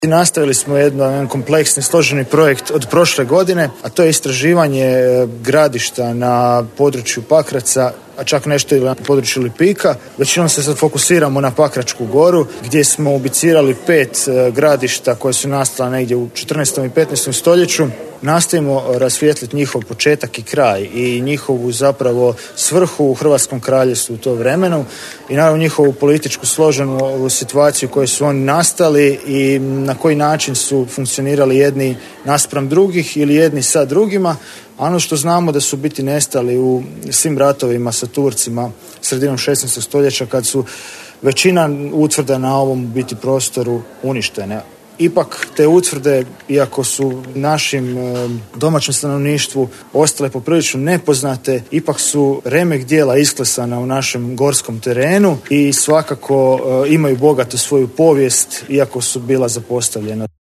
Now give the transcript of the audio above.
Nastavili smo jedan kompleksni, složeni projekt od prošle godine, a to je istraživanje gradišta na području Pakraca, a čak nešto i na području Lipika. Većinom se sad fokusiramo na Pakračku goru, gdje smo ubicirali 5 gradišta koje su nastala negdje u 14. i 15. stoljeću. Nastojimo rasvijetliti njihov početak i kraj i njihovu zapravo svrhu u Hrvatskom kraljevstvu u to vremenu i naravno njihovu političku složenu situaciju u kojoj su oni nastali i na koji način su funkcionirali jedni naspram drugih ili jedni sa drugima. A ono što znamo da su biti nestali u svim ratovima sa Turcima sredinom 16. stoljeća kad su većina utvrda na ovom biti prostoru uništene. Ipak te utvrde, iako su našim domaćem stanovništvu ostale poprilično nepoznate, ipak su remek dijela isklesana u našem gorskom terenu i svakako imaju bogatu svoju povijest, iako su bila zapostavljena.